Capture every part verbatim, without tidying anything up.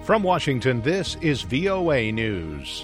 From Washington, this is V O A News.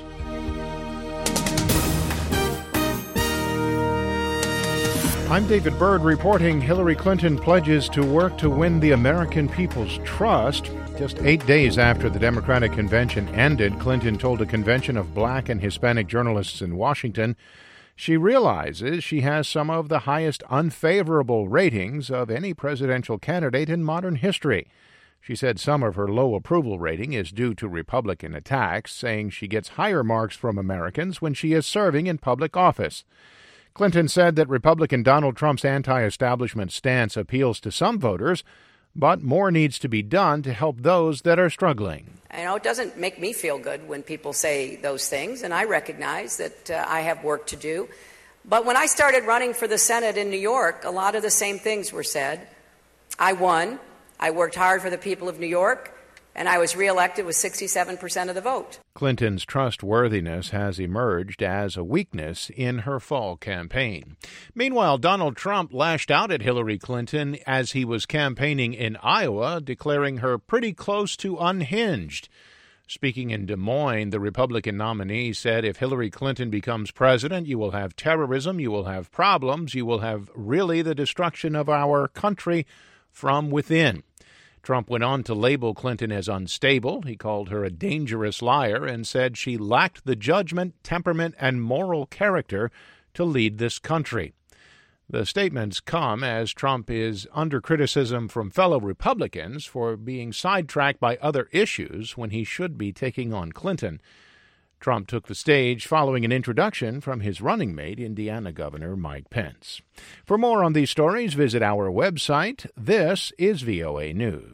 I'm David Byrd reporting Hillary Clinton pledges to work to win the American people's trust. Just eight days after the Democratic convention ended, Clinton told a convention of black and Hispanic journalists in Washington she realizes she has some of the highest unfavorable ratings of any presidential candidate in modern history. She said some of her low approval rating is due to Republican attacks, saying she gets higher marks from Americans when she is serving in public office. Clinton said that Republican Donald Trump's anti-establishment stance appeals to some voters, but more needs to be done to help those that are struggling. You know, it doesn't make me feel good when people say those things, and I recognize that uh, I have work to do. But when I started running for the Senate in New York, a lot of the same things were said. I won. I worked hard for the people of New York, and I was reelected with sixty-seven percent of the vote. Clinton's trustworthiness has emerged as a weakness in her fall campaign. Meanwhile, Donald Trump lashed out at Hillary Clinton as he was campaigning in Iowa, declaring her pretty close to unhinged. Speaking in Des Moines, the Republican nominee said if Hillary Clinton becomes president, you will have terrorism, you will have problems, you will have really the destruction of our country from within. Trump went on to label Clinton as unstable. He called her a dangerous liar and said she lacked the judgment, temperament, and moral character to lead this country. The statements come as Trump is under criticism from fellow Republicans for being sidetracked by other issues when he should be taking on Clinton. Trump took the stage following an introduction from his running mate, Indiana Governor Mike Pence. For more on these stories, visit our website. This is V O A News.